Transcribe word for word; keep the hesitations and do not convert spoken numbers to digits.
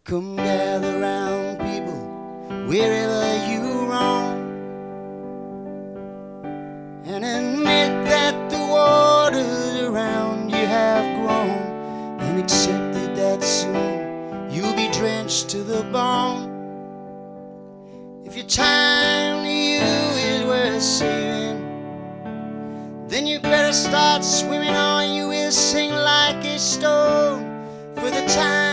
Come gather round, people, wherever you roam, and admit that the waters around you have grown, and accepted that soon you'll be drenched to the bone. If your time to you is worth saving, then you better start swimming or you will sink like a stone. For the time